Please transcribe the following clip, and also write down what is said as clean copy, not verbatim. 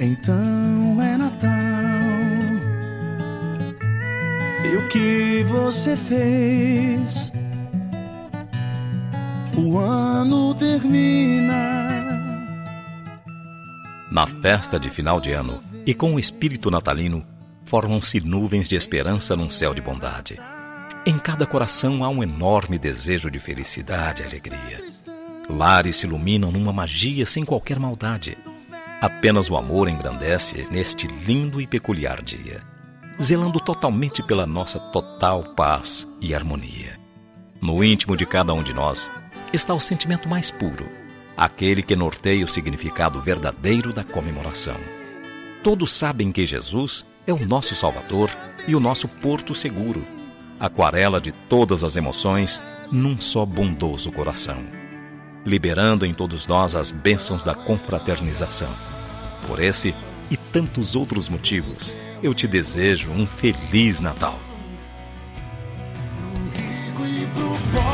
Então é Natal. E o que você fez? O ano termina. Na festa de final de ano e com o espírito natalino, formam-se nuvens de esperança num céu de bondade. Em cada coração há um enorme desejo de felicidade e alegria. Lares se iluminam numa magia sem qualquer maldade. Apenas o amor engrandece neste lindo e peculiar dia, zelando totalmente pela nossa total paz e harmonia. No íntimo de cada um de nós está o sentimento mais puro, aquele que norteia o significado verdadeiro da comemoração. Todos sabem que Jesus é o nosso Salvador e o nosso porto seguro, aquarela de todas as emoções num só bondoso coração, liberando em todos nós as bênçãos da confraternização. Por esse e tantos outros motivos, eu te desejo um Feliz Natal. Pro rico e pro pobre.